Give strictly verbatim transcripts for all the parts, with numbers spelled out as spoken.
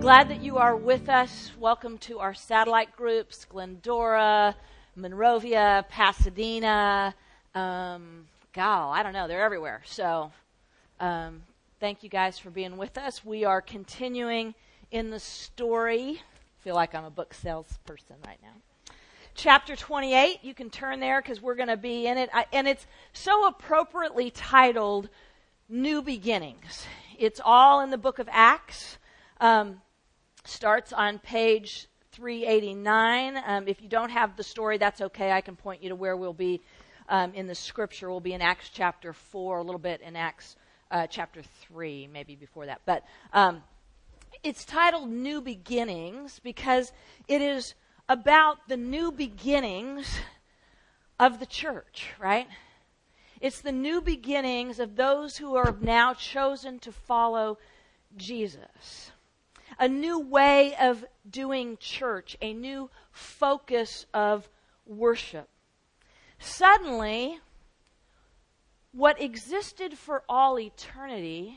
Glad that you are with us. Welcome to our satellite groups, Glendora, Monrovia, Pasadena. Um, God, I don't know. They're everywhere. So um, thank you guys for being with us. We are continuing in the story. I feel like I'm a book salesperson right now. Chapter twenty-eight, you can turn there because we're going to be in it. I, and it's so appropriately titled New Beginnings. It's all in the book of Acts. Um, starts on page three eighty-nine. Um, if you don't have the story, that's okay. I can point you to where we'll be um, in the scripture. We'll be in Acts chapter four, a little bit in Acts uh, chapter three, maybe before that. But um, it's titled New Beginnings because it is about the new beginnings of the church, right? It's the new beginnings of those who are now chosen to follow Jesus. A new way of doing church, a new focus of worship. Suddenly, what existed for all eternity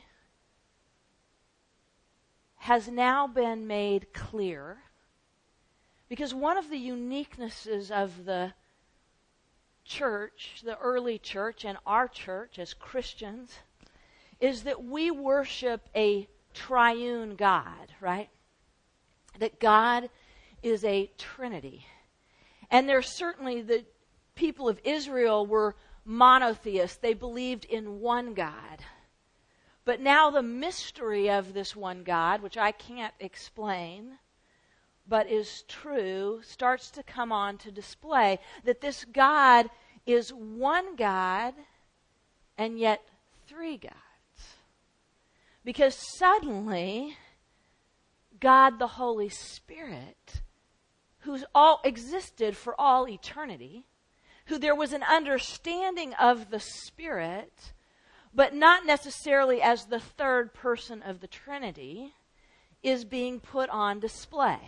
has now been made clear. Because one of the uniquenesses of the church, the early church, and our church as Christians, is that we worship a triune God, right? That God is a Trinity. And there's certainly the people of Israel were monotheists. They believed in one God. But now the mystery of this one God, which I can't explain, but is true, starts to come on to display that this God is one God and yet three gods. Because suddenly, God the Holy Spirit, who's all existed for all eternity, who there was an understanding of the Spirit, but not necessarily as the third person of the Trinity, is being put on display.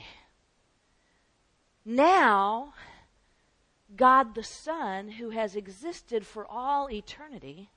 Now, God the Son, who has existed for all eternity,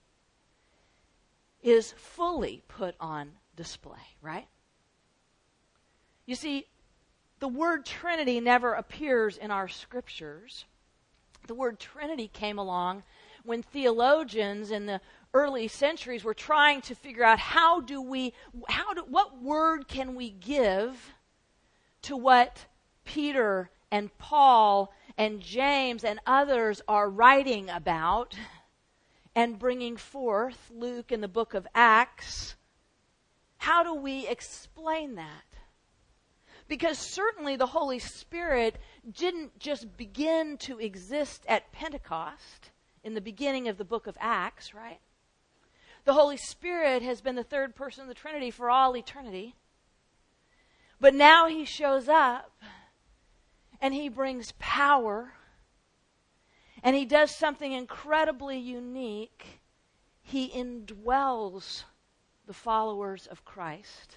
is fully put on display, right? You see, the word Trinity never appears in our scriptures. The word Trinity came along when theologians in the early centuries were trying to figure out how do we, how do, what word can we give to what Peter and Paul and James and others are writing about and bringing forth, Luke in the book of Acts. How do we explain that? Because certainly the Holy Spirit didn't just begin to exist at Pentecost in the beginning of the book of Acts, right? The Holy Spirit has been the third person of the Trinity for all eternity. But now he shows up and he brings power. And he does something incredibly unique. He indwells the followers of Christ.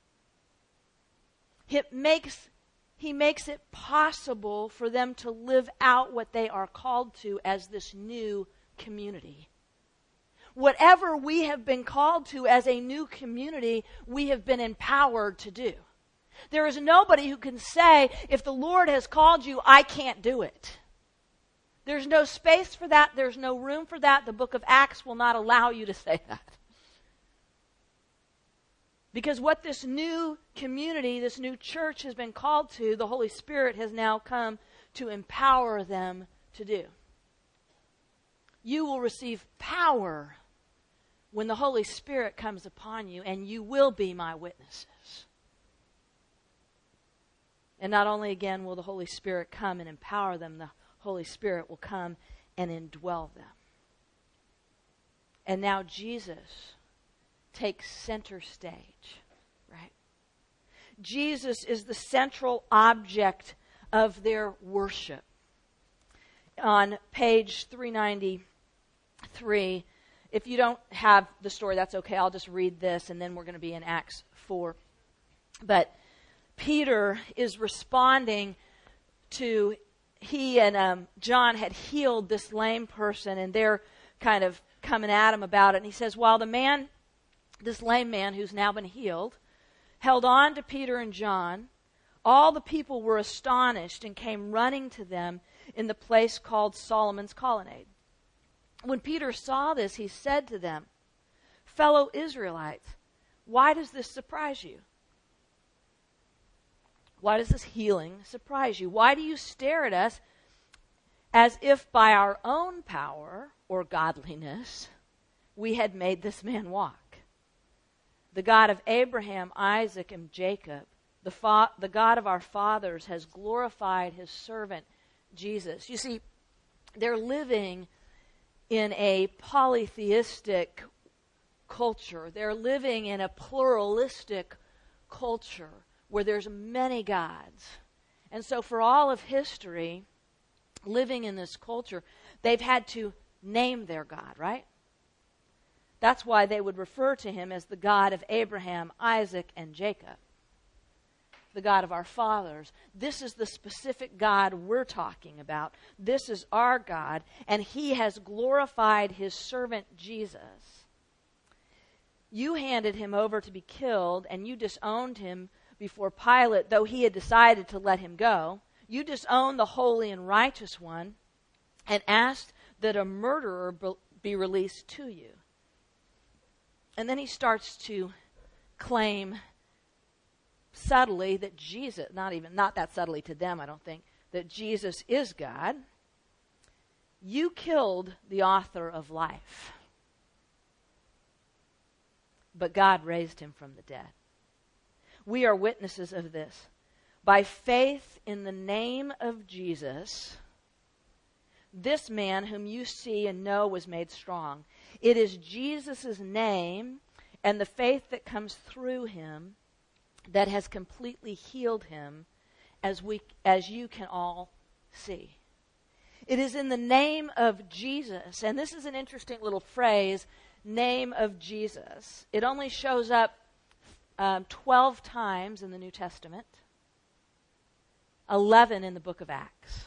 It makes, he makes it possible for them to live out what they are called to as this new community. Whatever we have been called to as a new community, we have been empowered to do. There is nobody who can say, if the Lord has called you, I can't do it. There's no space for that. There's no room for that. The book of Acts will not allow you to say that. Because what this new community, this new church has been called to, the Holy Spirit has now come to empower them to do. You will receive power when the Holy Spirit comes upon you, and you will be my witnesses. And not only again will the Holy Spirit come and empower them, the Holy Spirit will come and indwell them. And now Jesus takes center stage, right? Jesus is the central object of their worship. On page three ninety-three, if you don't have the story, that's okay. I'll just read this, and then we're going to be in Acts four. But Peter is responding to, he and um, John had healed this lame person, and they're kind of coming at him about it. And he says, while the man, this lame man who's now been healed, held on to Peter and John. All the people were astonished and came running to them in the place called Solomon's Colonnade. When Peter saw this, he said to them, "Fellow Israelites, why does this surprise you? Why does this healing surprise you? Why do you stare at us as if by our own power or godliness we had made this man walk? The God of Abraham, Isaac, and Jacob, the, fa- the God of our fathers, has glorified his servant Jesus." You see, they're living in a polytheistic culture. They're living in a pluralistic culture where there's many gods. And so for all of history, living in this culture, they've had to name their God, right? That's why they would refer to him as the God of Abraham, Isaac, and Jacob. The God of our fathers. This is the specific God we're talking about. This is our God, and he has glorified his servant Jesus. You handed him over to be killed, and you disowned him before Pilate, though he had decided to let him go. You disowned the holy and righteous one and asked that a murderer be released to you. And then he starts to claim subtly that Jesus, not even, not that subtly to them, I don't think, that Jesus is God. You killed the author of life, but God raised him from the dead. We are witnesses of this. By faith in the name of Jesus, this man whom you see and know was made strong. It is Jesus' name and the faith that comes through him that has completely healed him, as we, as you can all see. It is in the name of Jesus, and this is an interesting little phrase, name of Jesus. It only shows up um, twelve times in the New Testament, eleven in the book of Acts.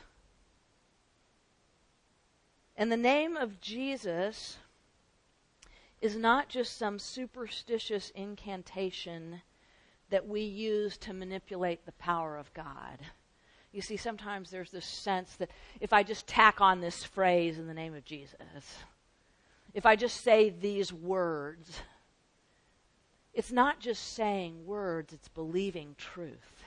And the name of Jesus is not just some superstitious incantation that we use to manipulate the power of God. You see, sometimes there's this sense that if I just tack on this phrase in the name of Jesus, if I just say these words, it's not just saying words, it's believing truth.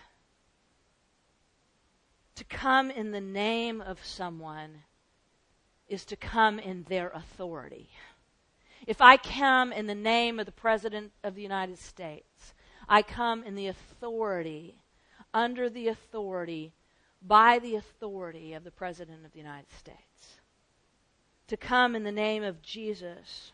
To come in the name of someone is to come in their authority. If I come in the name of the President of the United States, I come in the authority, under the authority, by the authority of the President of the United States. To come in the name of Jesus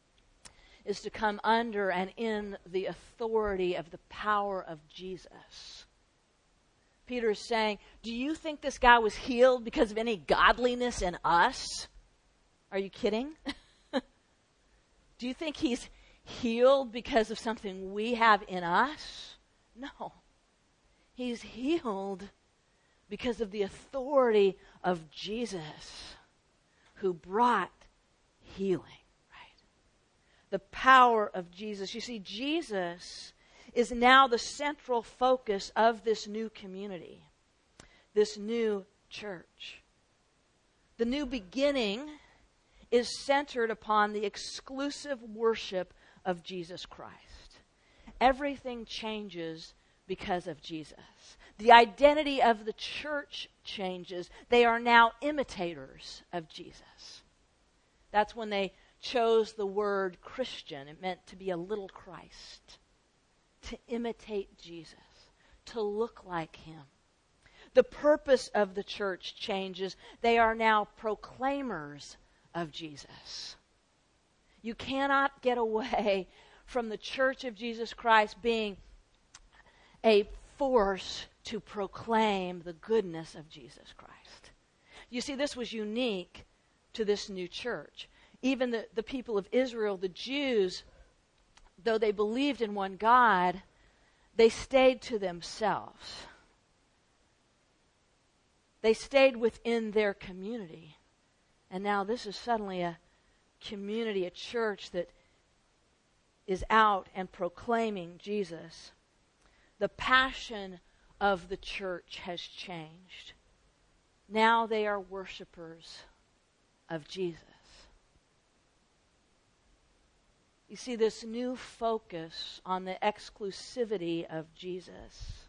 is to come under and in the authority of the power of Jesus. Peter is saying, do you think this guy was healed because of any godliness in us? Are you kidding? Do you think he's healed because of something we have in us? No. He's healed because of the authority of Jesus, who brought healing, right? The power of Jesus. You see, Jesus is now the central focus of this new community, this new church. The new beginning is centered upon the exclusive worship of Jesus Christ. Everything changes because of Jesus. The identity of the church changes. They are now imitators of Jesus. That's when they chose the word Christian. It meant to be a little Christ, to imitate Jesus, to look like him. The purpose of the church changes. They are now proclaimers of Jesus. You cannot get away from the Church of Jesus Christ being a force to proclaim the goodness of Jesus Christ. You see, this was unique to this new church. Even the, the people of Israel, the Jews, though they believed in one God, they stayed to themselves. They stayed within their community. And now this is suddenly a community, a church that is out and proclaiming Jesus. The passion of the church has changed. Now they are worshipers of Jesus. You see, this new focus on the exclusivity of Jesus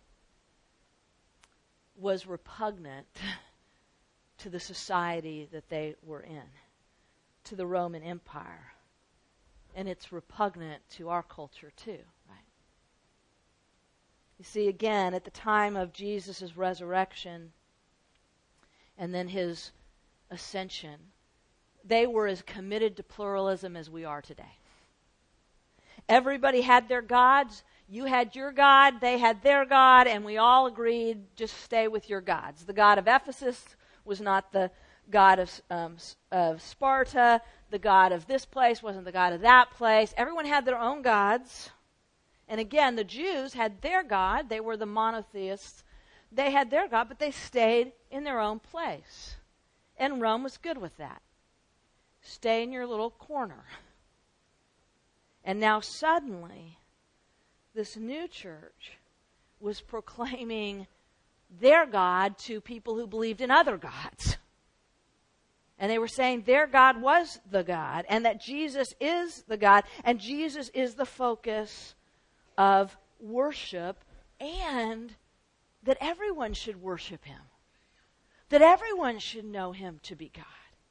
was repugnant to the society that they were in, to the Roman Empire. And it's repugnant to our culture too, right? You see, again, at the time of Jesus' resurrection and then his ascension, they were as committed to pluralism as we are today. Everybody had their gods. You had your God, they had their God, and we all agreed, just stay with your gods. The god of Ephesus was not the god of, um, of Sparta. The god of this place wasn't the god of that place. Everyone had their own gods. And again, the Jews had their God. They were the monotheists. They had their God, but they stayed in their own place. And Rome was good with that. Stay in your little corner. And now suddenly, this new church was proclaiming their God to people who believed in other gods. And they were saying their God was the God, and that Jesus is the God, and Jesus is the focus of worship, and that everyone should worship him. That everyone should know him to be God.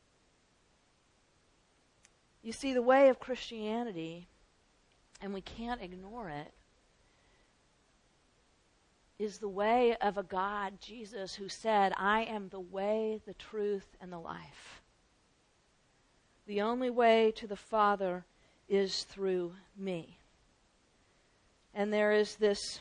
You see, the way of Christianity, and we can't ignore it, is the way of a God, Jesus, who said, I am the way, the truth, and the life. The only way to the Father is through me. And there is this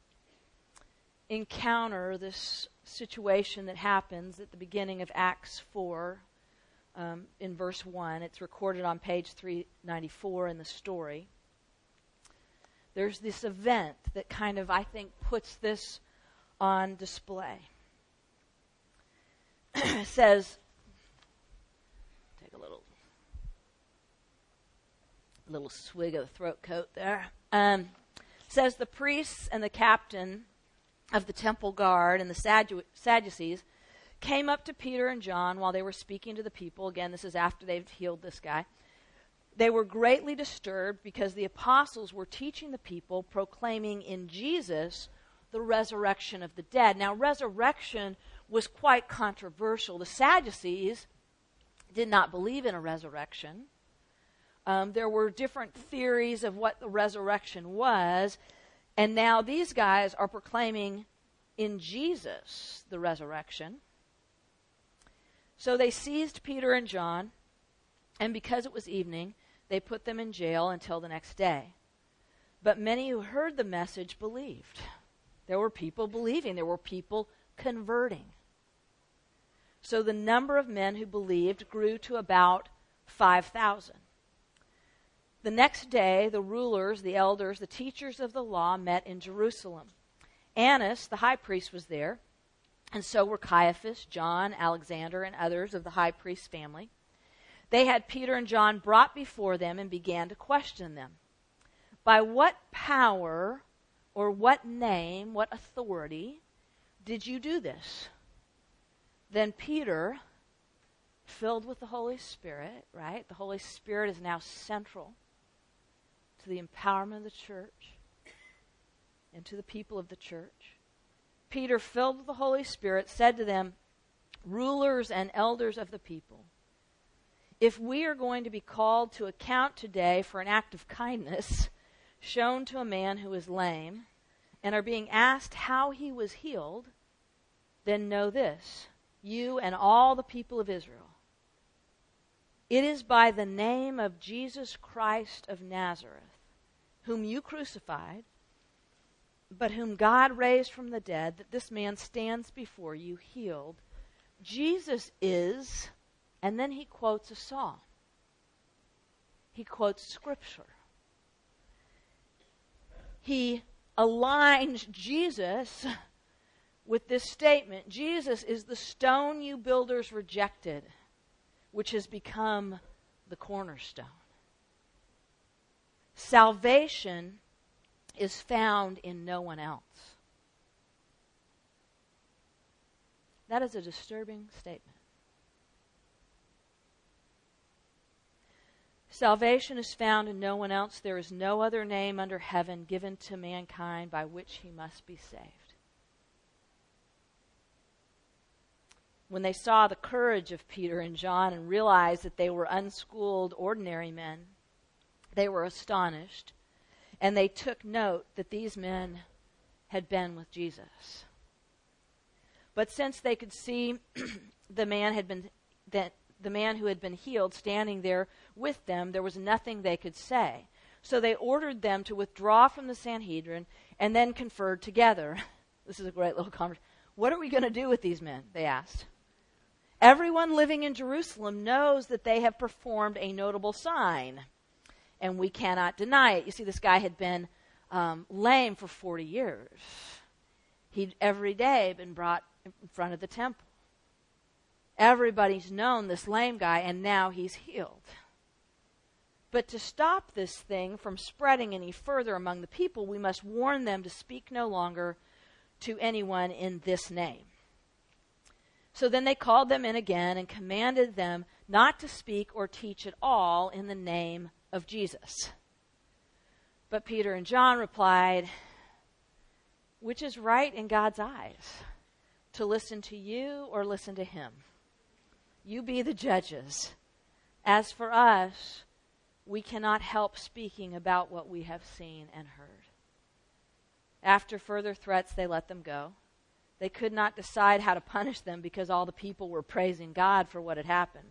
encounter, this situation that happens at the beginning of Acts four, um, in verse one. It's recorded on page three ninety-four in the story. There's this event that kind of, I think, puts this on display. It says, take a little, little swig of the throat coat there. Um, it says, the priests and the captain of the temple guard and the Saddu- Sadducees came up to Peter and John while they were speaking to the people. Again, this is after they've healed this guy. They were greatly disturbed because the apostles were teaching the people, proclaiming in Jesus the resurrection of the dead. Now, resurrection was quite controversial. The Sadducees did not believe in a resurrection. Um, there were different theories of what the resurrection was, and now these guys are proclaiming in Jesus the resurrection. So they seized Peter and John, and because it was evening, they put them in jail until the next day. But many who heard the message believed. There were people believing. There were people converting. So the number of men who believed grew to about five thousand. The next day, the rulers, the elders, the teachers of the law met in Jerusalem. Annas, the high priest, was there, and so were Caiaphas, John, Alexander, and others of the high priest's family. They had Peter and John brought before them and began to question them. By what power or what name, what authority did you do this? Then Peter, filled with the Holy Spirit, right? The Holy Spirit is now central to the empowerment of the church and to the people of the church. Peter, filled with the Holy Spirit, said to them, rulers and elders of the people, if we are going to be called to account today for an act of kindness shown to a man who is lame, and are being asked how he was healed, then know this, you and all the people of Israel. It is by the name of Jesus Christ of Nazareth, whom you crucified, but whom God raised from the dead, that this man stands before you healed. Jesus is... And then he quotes a psalm. He quotes scripture. He aligns Jesus with this statement. Jesus is the stone you builders rejected, which has become the cornerstone. Salvation is found in no one else. That is a disturbing statement. Salvation is found in no one else. There is no other name under heaven given to mankind by which he must be saved. When they saw the courage of Peter and John and realized that they were unschooled, ordinary men, they were astonished, and they took note that these men had been with Jesus. But since they could see the man had been that the man who had been healed standing there with them, there was nothing they could say. So they ordered them to withdraw from the Sanhedrin and then conferred together. This is a great little conversation. What are we going to do with these men? They asked. Everyone living in Jerusalem knows that they have performed a notable sign, and we cannot deny it. You see, this guy had been um, lame for forty years. He'd every day been brought in front of the temple. Everybody's known this lame guy, and now he's healed. But to stop this thing from spreading any further among the people, we must warn them to speak no longer to anyone in this name. So then they called them in again and commanded them not to speak or teach at all in the name of Jesus. But Peter and John replied, which is right in God's eyes, to listen to you or listen to him? You be the judges. As for us, we cannot help speaking about what we have seen and heard. After further threats, they let them go. They could not decide how to punish them because all the people were praising God for what had happened.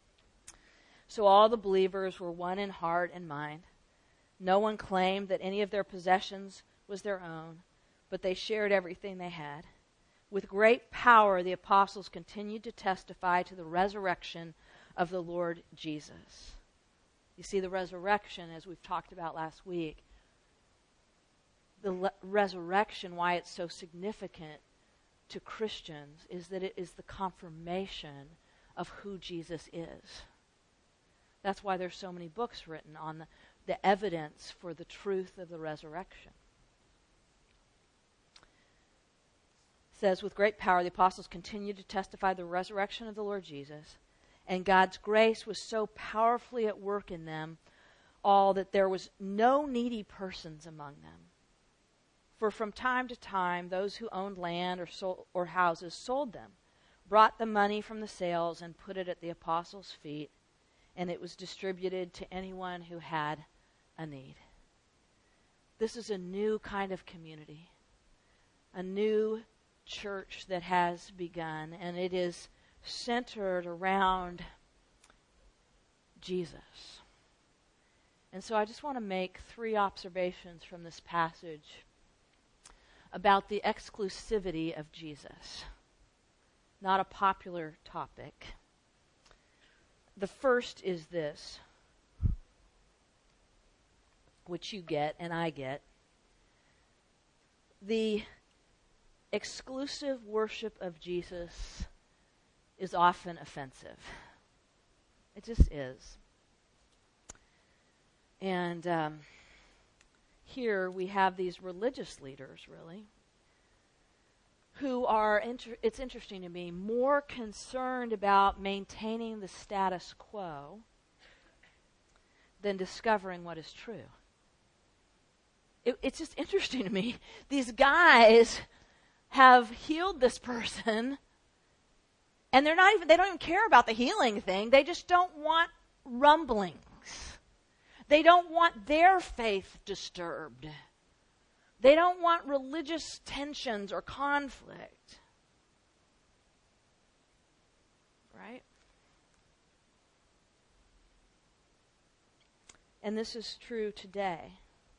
So all the believers were one in heart and mind. No one claimed that any of their possessions was their own, but they shared everything they had. With great power, the apostles continued to testify to the resurrection of the Lord Jesus. You see, the resurrection, as we've talked about last week, the le- resurrection, why it's so significant to Christians, is that it is the confirmation of who Jesus is. That's why there's so many books written on the, the evidence for the truth of the resurrection. It says, with great power, the apostles continued to testify the resurrection of the Lord Jesus, and God's grace was so powerfully at work in them all that there was no needy persons among them. For from time to time, those who owned land or, sold, or houses sold them, brought the money from the sales, and put it at the apostles' feet, and it was distributed to anyone who had a need. This is a new kind of community, a new church that has begun, and it is centered around Jesus. And so I just want to make three observations from this passage about the exclusivity of Jesus. Not a popular topic. The first is this, which you get and I get. The exclusive worship of Jesus is often offensive. It just is. And um, here we have these religious leaders, really, who are, inter- it's interesting to me, more concerned about maintaining the status quo than discovering what is true. It, it's just interesting to me. These guys have healed this person, and they're not even, they don't even care about the healing thing. They just don't want rumblings. They don't want their faith disturbed. They don't want religious tensions or conflict. Right? And this is true today.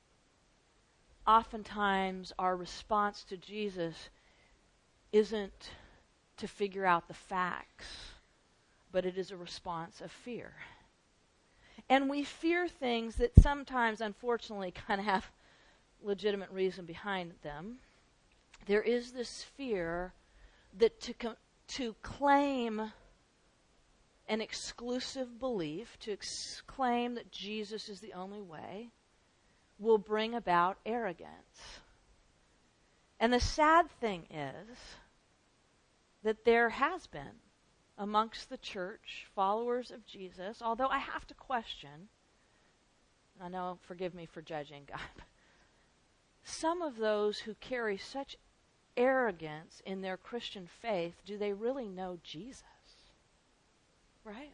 Oftentimes, our response to Jesus isn't to figure out the facts, but it is a response of fear. And we fear things that sometimes, unfortunately, kind of have legitimate reason behind them. There is this fear that to co- to claim an exclusive belief, to ex- claim that Jesus is the only way, will bring about arrogance. And the sad thing is that there has been amongst the church followers of Jesus, although I have to question, I know, forgive me for judging, God, but some of those who carry such arrogance in their Christian faith, do they really know Jesus? Right?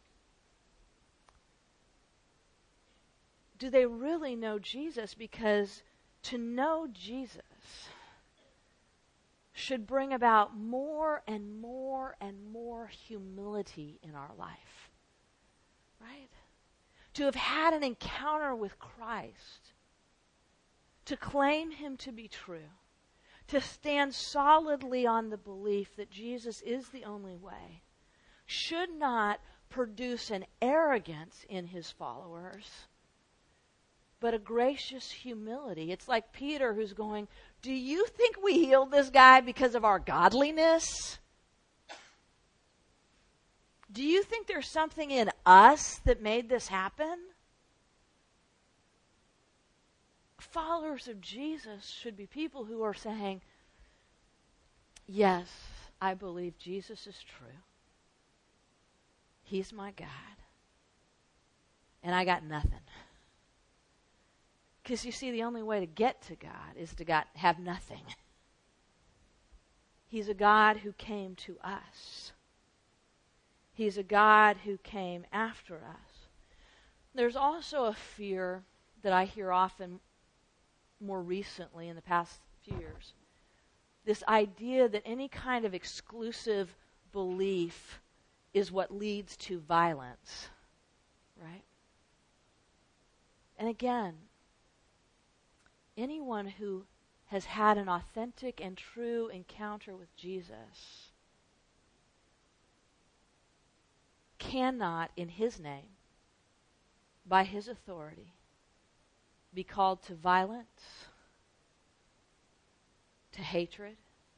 Do they really know Jesus? Because to know Jesus should bring about more and more and more humility in our life. Right? To have had an encounter with Christ, to claim him to be true, to stand solidly on the belief that Jesus is the only way, should not produce an arrogance in his followers, but a gracious humility. It's like Peter who's going, do you think we healed this guy because of our godliness? Do you think there's something in us that made this happen? Followers of Jesus should be people who are saying, yes, I believe Jesus is true. He's my God. And I got nothing. Because you see, the only way to get to God is to God, have nothing. He's a God who came to us. He's a God who came after us. There's also a fear that I hear often more recently in the past few years. This idea that any kind of exclusive belief is what leads to violence. Right? And again, anyone who has had an authentic and true encounter with Jesus cannot, in his name, by his authority, be called to violence, to hatred,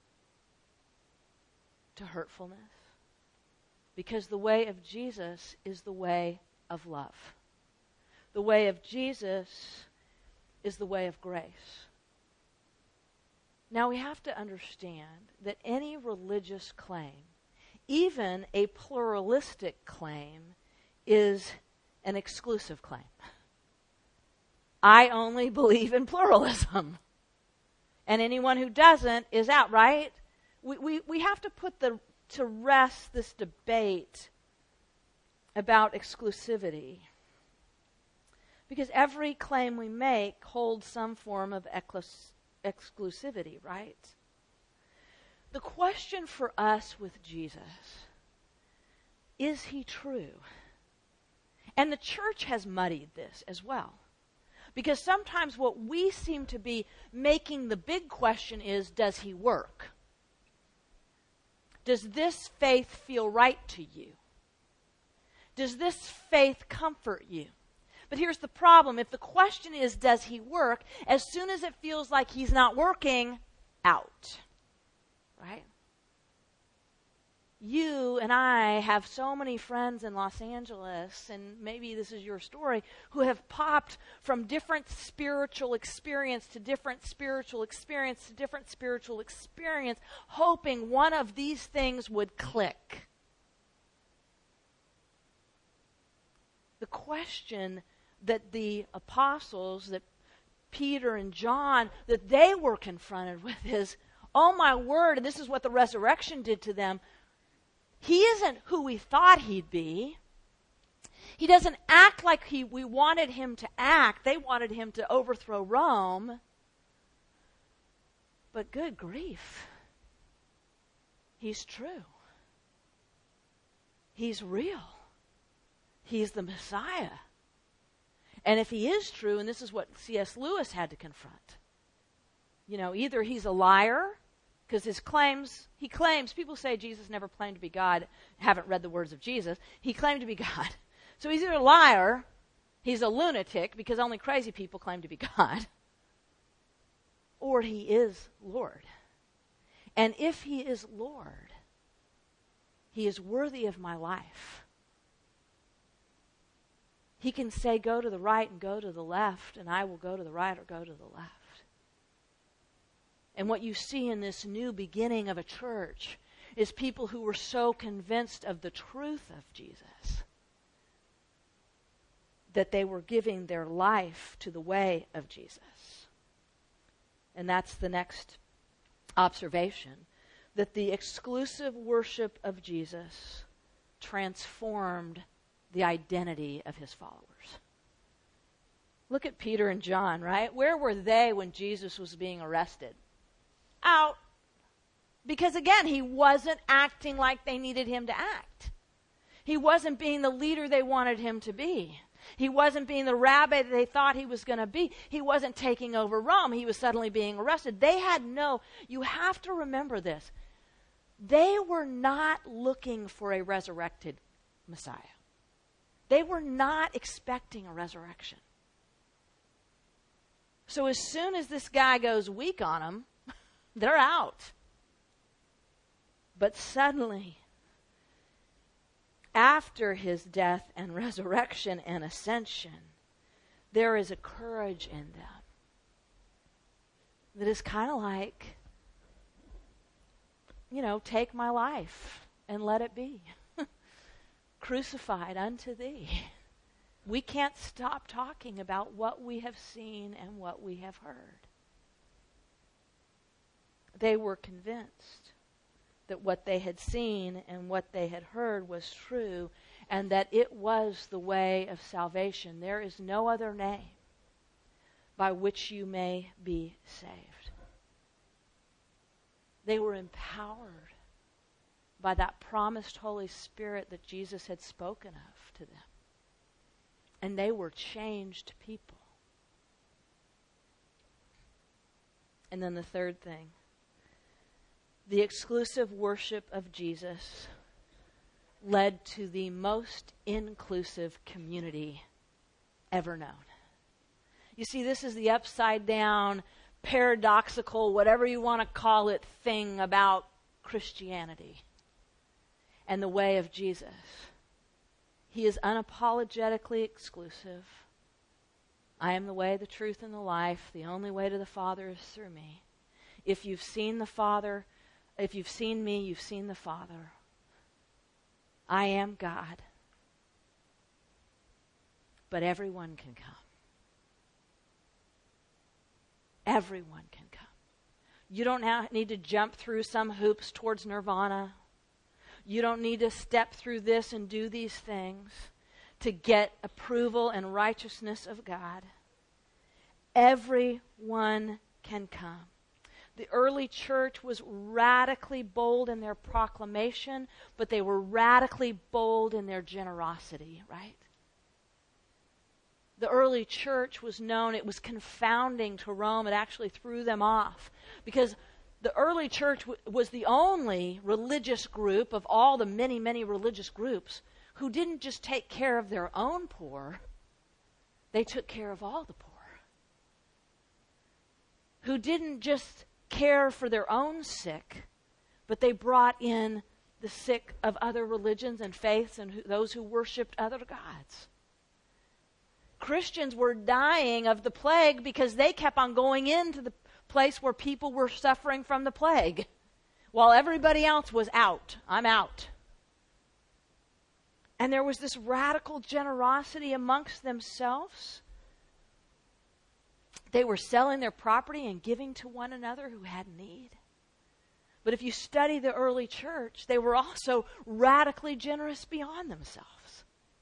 to hurtfulness. Because the way of Jesus is the way of love. The way of Jesus is the way of grace. Now we have to understand that any religious claim, even a pluralistic claim, is an exclusive claim. I only believe in pluralism. And anyone who doesn't is out, right? We, we, we have to put the, to rest this debate about exclusivity. Because every claim we make holds some form of eclus, exclusivity, right? The question for us with Jesus, is he true? And the church has muddied this as well. Because sometimes what we seem to be making the big question is, does he work? Does this faith feel right to you? Does this faith comfort you? But here's the problem. If the question is, does he work? As soon as it feels like he's not working, out. Right? You and I have so many friends in Los Angeles, and maybe this is your story, who have popped from different spiritual experience to different spiritual experience to different spiritual experience, hoping one of these things would click. The question that the apostles, that Peter and John, that they were confronted with is, oh my word, and this is what the resurrection did to them. He isn't who we thought he'd be. He doesn't act like he, we wanted him to act. They wanted him to overthrow Rome. But good grief, he's true. He's real. He's the Messiah. And if he is true, and this is what C S Lewis had to confront, you know, either he's a liar, because his claims, he claims, people say Jesus never claimed to be God, haven't read the words of Jesus. He claimed to be God. So he's either a liar, he's a lunatic, because only crazy people claim to be God, or he is Lord. And if he is Lord, he is worthy of my life. He can say, go to the right and go to the left, and I will go to the right or go to the left. And what you see in this new beginning of a church is people who were so convinced of the truth of Jesus that they were giving their life to the way of Jesus. And that's the next observation, that the exclusive worship of Jesus transformed the identity of his followers. Look at Peter and John, right? Where were they when Jesus was being arrested? Out. Because again, he wasn't acting like they needed him to act. He wasn't being the leader they wanted him to be. He wasn't being the rabbi that they thought he was going to be. He wasn't taking over Rome. He was suddenly being arrested. They had no, you have to remember this. They were not looking for a resurrected Messiah. They were not expecting a resurrection. So as soon as this guy goes weak on them, they're out. But suddenly, after his death and resurrection and ascension, there is a courage in them that is kind of like, you know, take my life and let it be. Crucified unto thee. We can't stop talking about what we have seen and what we have heard. They were convinced that what they had seen and what they had heard was true, and that it was the way of salvation. There is no other name by which you may be saved. They were empowered by that promised Holy Spirit that Jesus had spoken of to them. And they were changed people. And then the third thing, the exclusive worship of Jesus led to the most inclusive community ever known. You see, this is the upside down, paradoxical, whatever you want to call it, thing about Christianity and the way of Jesus. He is unapologetically exclusive. I am the way, the truth, and the life. The only way to the Father is through me. If you've seen the Father, if you've seen me, you've seen the Father. I am God. But everyone can come. Everyone can come. You don't ha- need to jump through some hoops towards nirvana. You don't need to step through this and do these things to get approval and righteousness of God. Everyone can come. The early church was radically bold in their proclamation, but they were radically bold in their generosity, right? The early church was known, it was confounding to Rome. It actually threw them off because the early church w- was the only religious group of all the many, many religious groups who didn't just take care of their own poor, they took care of all the poor. Who didn't just care for their own sick, but they brought in the sick of other religions and faiths and who, those who worshiped other gods. Christians were dying of the plague because they kept on going into the place where people were suffering from the plague while everybody else was out. I'm out. And there was this radical generosity amongst themselves. They were selling their property and giving to one another who had need. But if you study the early church, they were also radically generous beyond themselves.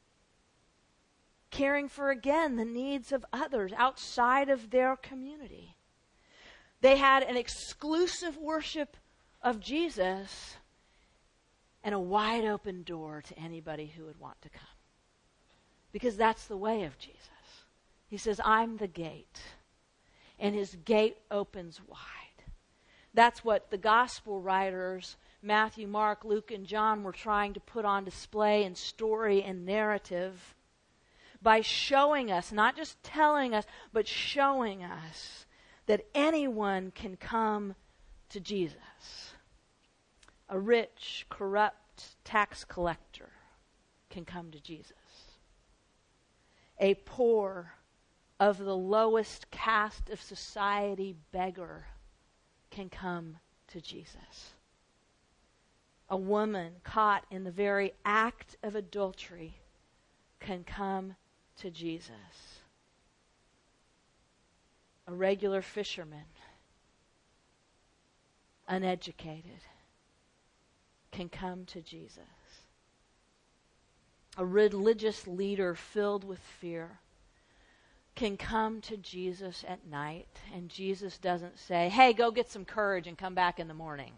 Caring for, again, the needs of others outside of their community. They had an exclusive worship of Jesus and a wide open door to anybody who would want to come. Because that's the way of Jesus. He says, I'm the gate. And his gate opens wide. That's what the gospel writers, Matthew, Mark, Luke, and John, were trying to put on display in story and narrative by showing us, not just telling us, but showing us that anyone can come to Jesus. A rich, corrupt tax collector can come to Jesus. a poor, of the lowest caste of society beggar can come to Jesus. A woman caught in the very act of adultery can come to Jesus. A regular fisherman, uneducated, can come to Jesus. A religious leader filled with fear can come to Jesus at night, and Jesus doesn't say, hey, go get some courage and come back in the morning.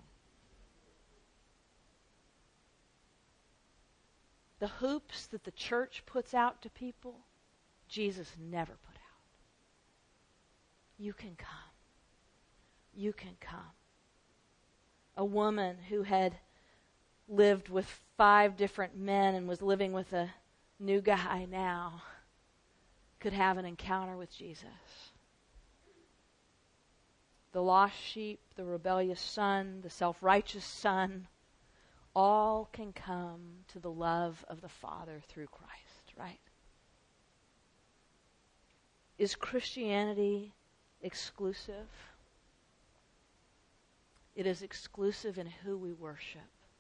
The hoops that the church puts out to people, Jesus never put out. You can come. You can come. A woman who had lived with five different men and was living with a new guy now could have an encounter with Jesus. The lost sheep, the rebellious son, the self-righteous son, all can come to the love of the Father through Christ, right? Is Christianity exclusive? It is exclusive in who we worship,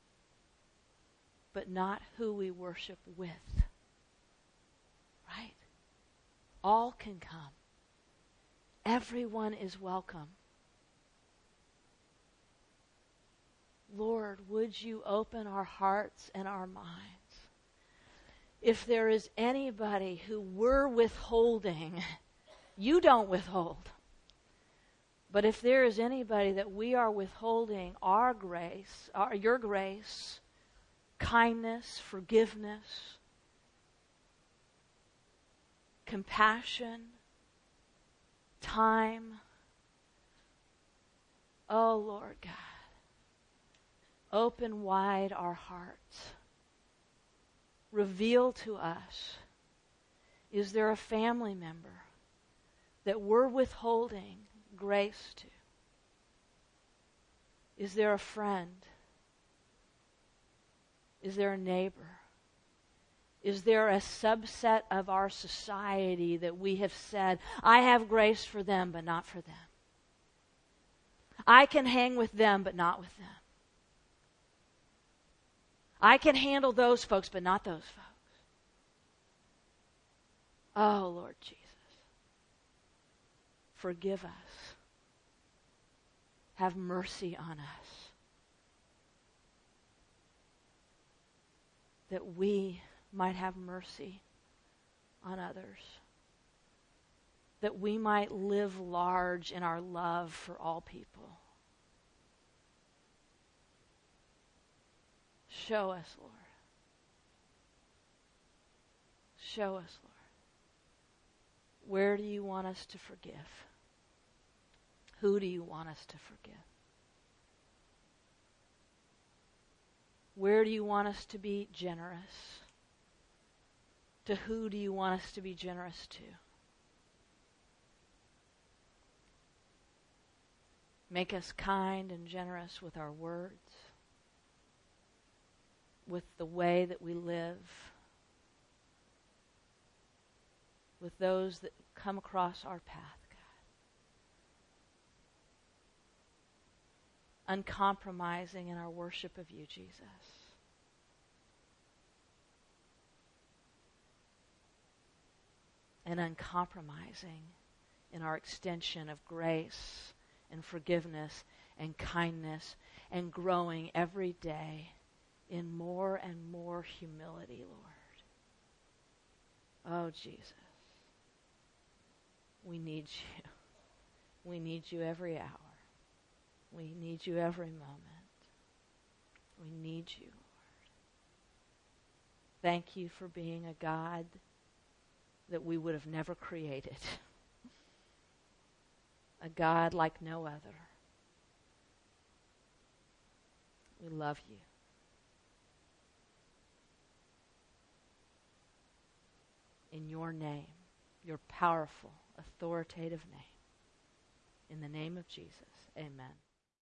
but not who we worship with, right? All can come. Everyone is welcome. Lord, would you open our hearts and our minds? If there is anybody who we're withholding, you don't withhold. But if there is anybody that we are withholding our grace, our, your grace, kindness, forgiveness, compassion, time, oh Lord God, open wide our hearts. Reveal to us, is there a family member that we're withholding grace to? Is there a friend? Is there a neighbor? Is there a subset of our society that we have said, I have grace for them, but not for them? I can hang with them, but not with them. I can handle those folks, but not those folks. Oh, Lord Jesus, forgive us. Have mercy on us. That we might have mercy on others. That we might live large in our love for all people. Show us, Lord. Show us, Lord. Where do you want us to forgive? Who do you want us to forgive? Where do you want us to be generous? To who do you want us to be generous to? Make us kind and generous with our words, with the way that we live, with those that come across our path, God. Uncompromising in our worship of you, Jesus. And uncompromising in our extension of grace and forgiveness and kindness and growing every day in more and more humility, Lord. Oh, Jesus. We need you. We need you every hour. We need you every moment. We need you, Lord. Thank you for being a God that we would have never created. A God like no other. We love you. In your name, your powerful, authoritative name. In the name of Jesus, amen.